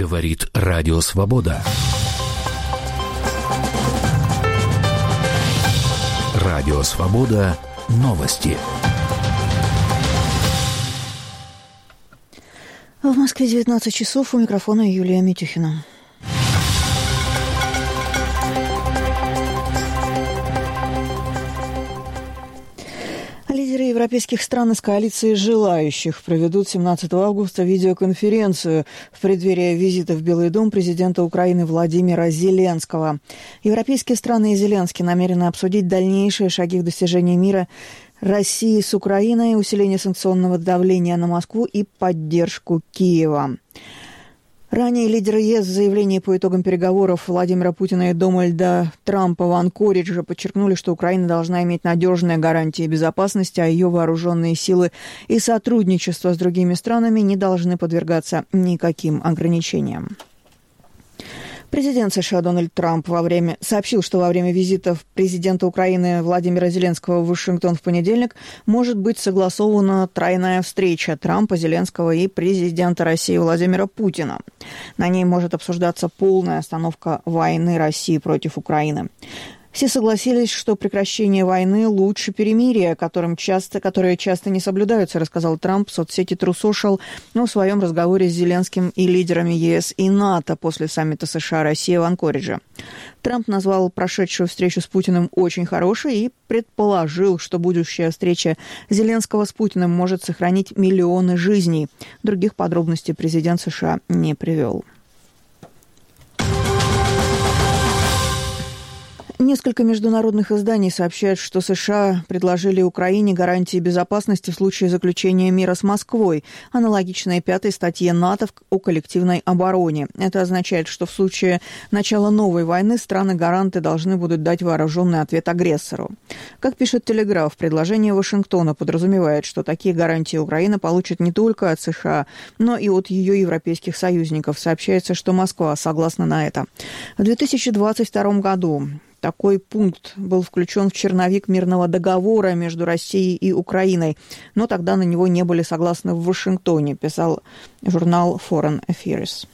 Говорит Радио Свобода. Радио Свобода. Новости. В Москве 19 часов. У микрофона Юлия Митюхина. Лидеры европейских стран из коалиции желающих проведут 17 августа видеоконференцию в преддверии визита в Белый дом президента Украины Владимира Зеленского. Европейские страны и Зеленский намерены обсудить дальнейшие шаги к достижению мира России с Украиной, усиление санкционного давления на Москву и поддержку Киева. Ранее лидеры ЕС в заявлении по итогам переговоров Владимира Путина и Дональда Трампа в Анкоридже подчеркнули, что Украина должна иметь надежные гарантии безопасности, а ее вооруженные силы и сотрудничество с другими странами не должны подвергаться никаким ограничениям. Президент США Дональд Трамп сообщил, что во время визита президента Украины Владимира Зеленского в Вашингтон в понедельник может быть согласована тройная встреча Трампа, Зеленского и президента России Владимира Путина. На ней может обсуждаться полная остановка войны России против Украины. Все согласились, что прекращение войны лучше перемирия, которые часто не соблюдаются, рассказал Трамп в соцсети True Social в своем разговоре с Зеленским и лидерами ЕС и НАТО после саммита США-Россия в Анкоридже. Трамп назвал прошедшую встречу с Путиным очень хорошей и предположил, что будущая встреча Зеленского с Путиным может сохранить миллионы жизней. Других подробностей президент США не привел. Несколько международных изданий сообщают, что США предложили Украине гарантии безопасности в случае заключения мира с Москвой, аналогичной 5-й статье НАТО о коллективной обороне. Это означает, что в случае начала новой войны страны-гаранты должны будут дать вооруженный ответ агрессору. Как пишет Телеграф, предложение Вашингтона подразумевает, что такие гарантии Украина получит не только от США, но и от ее европейских союзников. Сообщается, что Москва согласна на это. В 2022 году такой пункт был включен в черновик мирного договора между Россией и Украиной, но тогда на него не были согласны в Вашингтоне, писал журнал Foreign Affairs.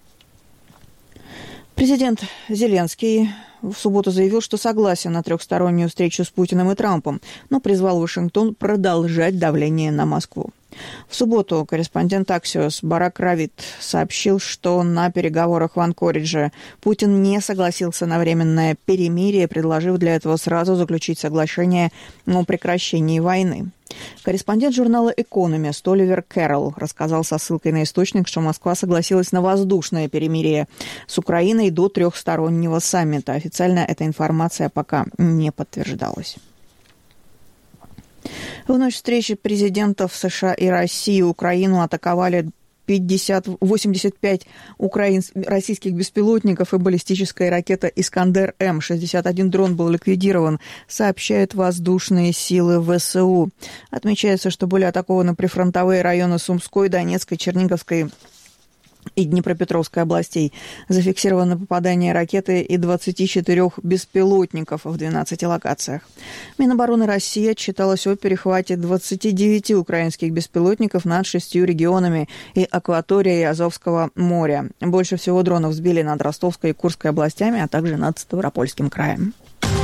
Президент Зеленский в субботу заявил, что согласен на трехстороннюю встречу с Путиным и Трампом, но призвал Вашингтон продолжать давление на Москву. В субботу корреспондент Axios Барак Равит сообщил, что на переговорах в Анкоридже Путин не согласился на временное перемирие, предложив для этого сразу заключить соглашение о прекращении войны. Корреспондент журнала «Экономист» Оливер Кэрролл рассказал со ссылкой на источник, что Москва согласилась на воздушное перемирие с Украиной до трехстороннего саммита. Официально эта информация пока не подтверждалась. В ночь встречи президентов США и России Украину атаковали 85 российских беспилотников и баллистическая ракета «Искандер-М». 61 дрон был ликвидирован, сообщают воздушные силы ВСУ. Отмечается, что были атакованы прифронтовые районы Сумской, Донецкой, Черниговской и Днепропетровской областей. Зафиксировано попадание ракеты и 24 беспилотников в 12 локациях. Минобороны России отчиталась о перехвате 29 украинских беспилотников над 6 регионами и акваторией Азовского моря. Больше всего дронов сбили над Ростовской и Курской областями, а также над Ставропольским краем.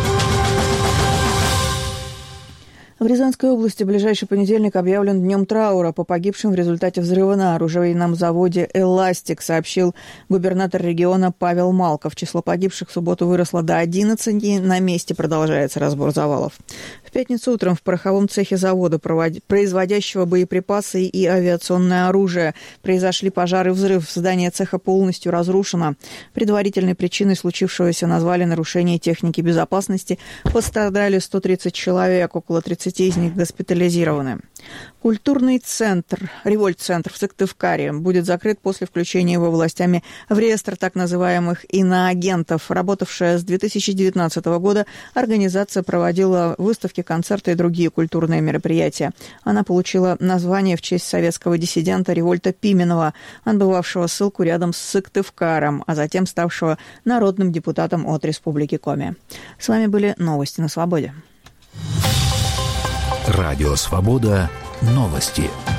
В Рязанской области ближайший понедельник объявлен днем траура по погибшим в результате взрыва на оружейном заводе «Эластик», сообщил губернатор региона Павел Малков. Число погибших в субботу выросло до 11, на месте продолжается разбор завалов. В пятницу утром в пороховом цехе завода, производящего боеприпасы и авиационное оружие, произошли пожар и взрыв. Здание цеха полностью разрушено. Предварительной причиной случившегося назвали нарушение техники безопасности. Пострадали 130 человек, около 30 из них госпитализированы. Культурный центр, Револьт-центр в Сыктывкаре будет закрыт после включения его властями в реестр так называемых иноагентов. Работавшая с 2019 года, организация проводила выставки, концерты и другие культурные мероприятия. Она получила название в честь советского диссидента Револьта Пименова, отбывавшего ссылку рядом с Сыктывкаром, а затем ставшего народным депутатом от Республики Коми. С вами были новости на Свободе. Радио Свобода. Новости.